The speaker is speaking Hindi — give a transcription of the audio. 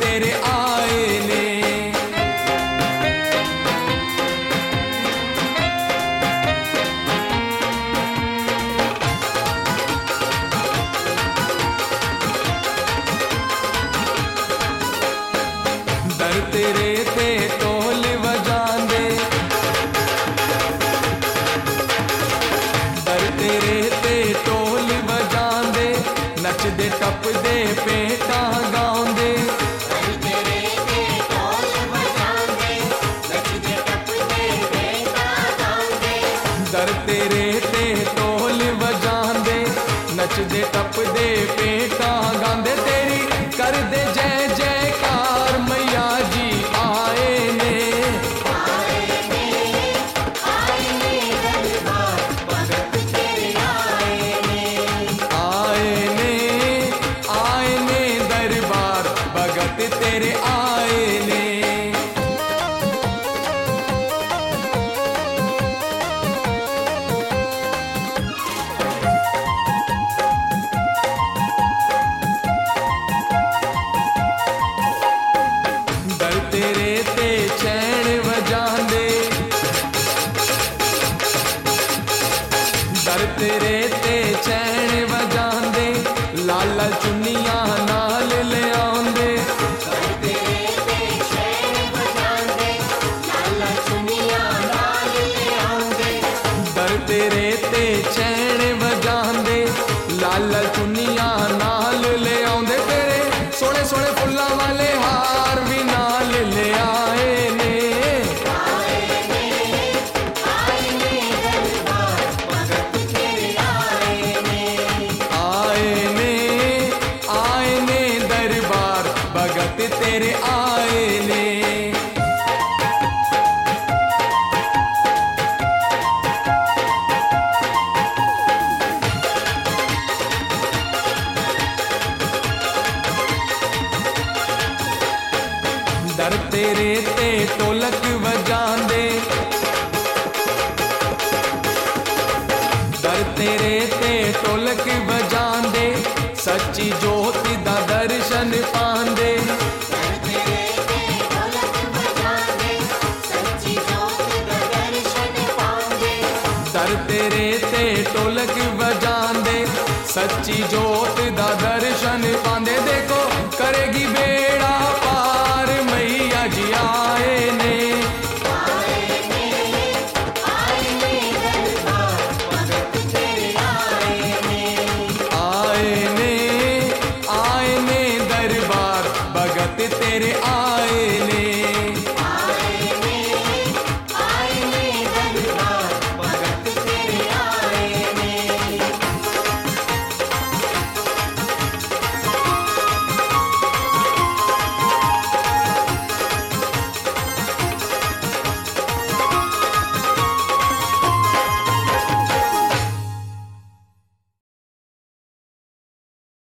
तेरे आए ने। दर तेरे ते ढोल वजांदे, दर तेरे ते ढोल वजांदे, नचदे टपदे पेटां गाउंदे। दर तेरे ते ढोल वजांदे, नचदे टपदे पेटां गाउंदे। दर तेरे ते ढोल वजांदे, नचदे टपदे पेटां गांदे। तेरी करदे जय जयकार मैया जी आए ने। आए ने दरबार भगत तेरे आए ने। आए ने दरबार भगत तेरे आए ने। दर तेरे ते चैन वजांदे, दर तेरे ते चैन वजांदे, लाल लाल चुन्नियां नाल ले आंदे। दर तेरे ते चैन वजांदे, लाल चुन्नियां नाल ले आंदे। दर तेरे ते चैन वजांदे, लाल लाल चुन्नियां नाल ले आंदे। तेरे सोहणे सोहणे फुल्लां वाले हार भी नाल ले आए ने। आए ने दरबार भगत तेरे आए ने। आए ने दरबार भगत तेरे आए ने। दर तेरे ते ढोलक वजांदे, दर तेरे ते ढोलक वजांदे, सच्ची जोत दा दर्शन पांदे। दर तेरे ते ढोलक वजांदे, सच्ची जोत दा दर्शन पांदे। दर तेरे ते ढोलक वजांदे, सच्ची जोत दा दर्शन पांदे। देखो करेगी बेड़ा पार मैया जी आए ने। आए ने दरबार भगत तेरे आए ने। आए ने दरबार भगत तेरे आए ने।